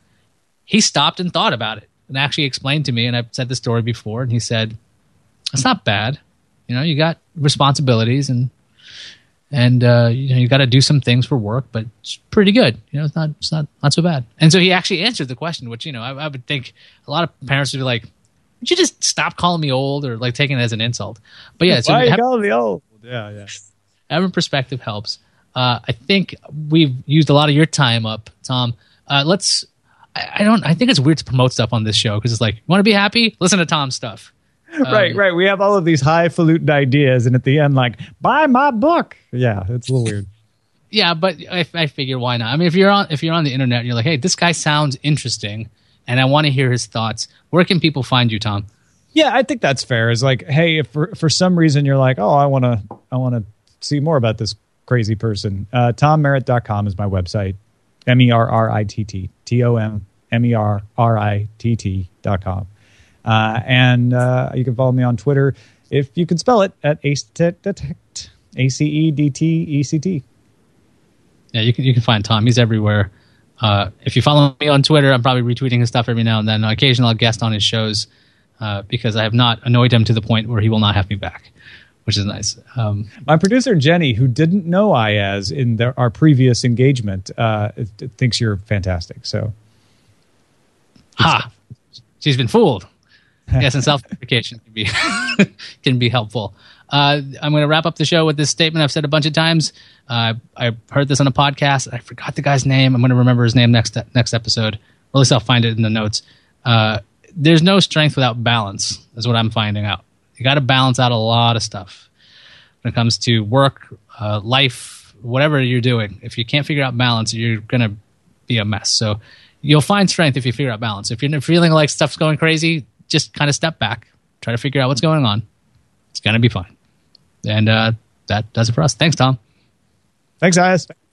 He stopped and thought about it and actually explained to me, and I've said the story before, and he said, "It's not bad. You know, you got responsibilities and and uh, you know, you got to do some things for work, but it's pretty good. You know, it's not it's not not so bad." And so he actually answered the question, which, you know, I, I would think a lot of parents would be like, "Would you just stop calling me old?" or like taking it as an insult. But yeah, so why are you have, calling me old? Yeah, yeah. Having perspective helps. Uh, I think we've used a lot of your time up, Tom. Uh, let's. I, I don't. I think it's weird to promote stuff on this show because it's like, you want to be happy? Listen to Tom's stuff. Right, um, right. We have all of these highfalutin ideas, and at the end, like, buy my book. Yeah, it's a little weird. Yeah, but I, I figure why not? I mean, if you're on if you're on the internet, and you're like, hey, this guy sounds interesting, and I want to hear his thoughts. Where can people find you, Tom? Yeah, I think that's fair. It's like, hey, if for, for some reason you're like, oh, I want to, I want to see more about this crazy person. Uh, tom merritt dot com is my website. M E R R I T T. T O M M E R R I T T dot com. Uh, and uh, you can follow me on Twitter, if you can spell it, at acedetect, A C E D T E C T. Yeah, you can you can find Tom. He's everywhere. Uh, if you follow me on Twitter, I'm probably retweeting his stuff every now and then. Occasionally I'll guest on his shows uh, because I have not annoyed him to the point where he will not have me back, which is nice. Um, My producer, Jenny, who didn't know Ayaz in their, our previous engagement, uh, thinks you're fantastic. So, ha! She's been fooled. Yes, and self-deprecation can be can be helpful. Uh, I'm going to wrap up the show with this statement I've said a bunch of times. Uh, I heard this on a podcast. I forgot the guy's name. I'm going to remember his name next next episode. Or at least I'll find it in the notes. Uh, there's no strength without balance, is what I'm finding out. You got to balance out a lot of stuff when it comes to work, uh, life, whatever you're doing. If you can't figure out balance, you're going to be a mess. So you'll find strength if you figure out balance. If you're feeling like stuff's going crazy, just kind of step back, try to figure out what's going on. It's going to be fine. And uh, that does it for us. Thanks, Tom. Thanks, guys.